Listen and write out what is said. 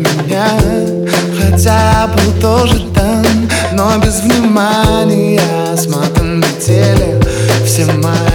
меня, хотя был тоже там, но без внимания. С матом летели все мои